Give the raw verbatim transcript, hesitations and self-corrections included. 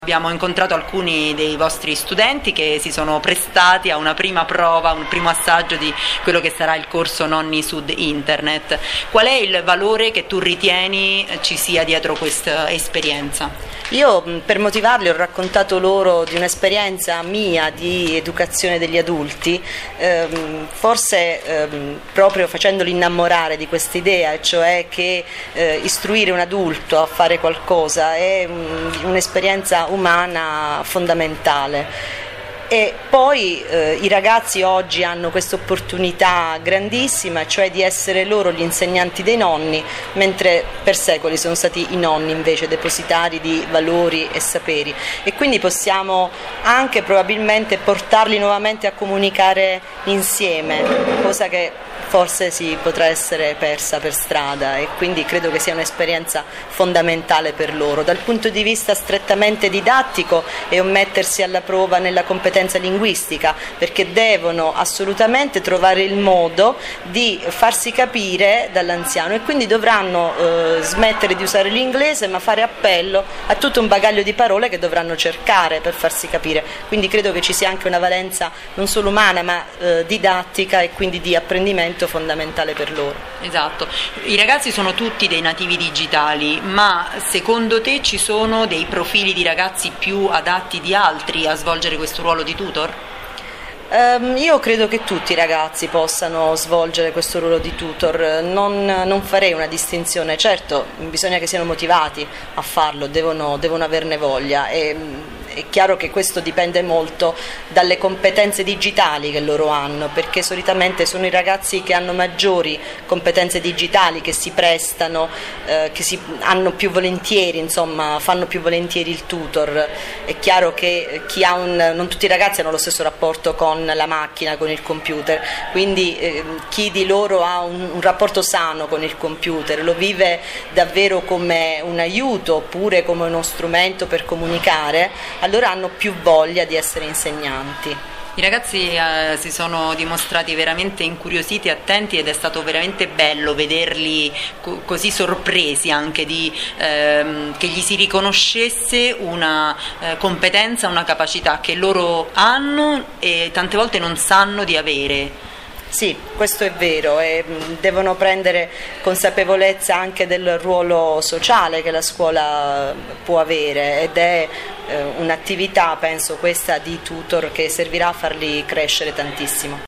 Abbiamo incontrato alcuni dei vostri studenti che si sono prestati a una prima prova, un primo assaggio di quello che sarà il corso Nonni Sud Internet. Qual è il valore che tu ritieni ci sia dietro questa esperienza? Io per motivarli ho raccontato loro di un'esperienza mia di educazione degli adulti, ehm, forse ehm, proprio facendoli innamorare di questa idea, cioè che eh, istruire un adulto a fare qualcosa è um, un'esperienza umana fondamentale. E poi eh, i ragazzi oggi hanno questa opportunità grandissima, cioè di essere loro gli insegnanti dei nonni, mentre per secoli sono stati i nonni invece depositari di valori e saperi, e quindi possiamo anche probabilmente portarli nuovamente a comunicare insieme, cosa che forse si potrà essere persa per strada, e quindi credo che sia un'esperienza fondamentale per loro. Dal punto di vista strettamente didattico è un mettersi alla prova nella competenza linguistica, perché devono assolutamente trovare il modo di farsi capire dall'anziano, e quindi dovranno eh, smettere di usare l'inglese ma fare appello a tutto un bagaglio di parole che dovranno cercare per farsi capire. Quindi credo che ci sia anche una valenza non solo umana ma eh, didattica, e quindi di apprendimento fondamentale per loro. Esatto, i ragazzi sono tutti dei nativi digitali, ma secondo te ci sono dei profili di ragazzi più adatti di altri a svolgere questo ruolo di tutor? Um, io credo che tutti i ragazzi possano svolgere questo ruolo di tutor, non, non farei una distinzione. Certo, bisogna che siano motivati a farlo, devono, devono averne voglia, e è chiaro che questo dipende molto dalle competenze digitali che loro hanno, perché solitamente sono i ragazzi che hanno maggiori competenze digitali che si prestano, eh, che si hanno più volentieri, insomma, fanno più volentieri il tutor. È chiaro che chi ha un, non tutti i ragazzi hanno lo stesso rapporto con la macchina, con il computer, quindi eh, chi di loro ha un, un rapporto sano con il computer, lo vive davvero come un aiuto oppure come uno strumento per comunicare, allora hanno più voglia di essere insegnanti. I ragazzi eh, si sono dimostrati veramente incuriositi e attenti, ed è stato veramente bello vederli co- così sorpresi anche di ehm, che gli si riconoscesse una eh, competenza, una capacità che loro hanno e tante volte non sanno di avere. Sì, questo è vero, e devono prendere consapevolezza anche del ruolo sociale che la scuola può avere, ed è eh, un'attività, penso, questa di tutor, che servirà a farli crescere tantissimo.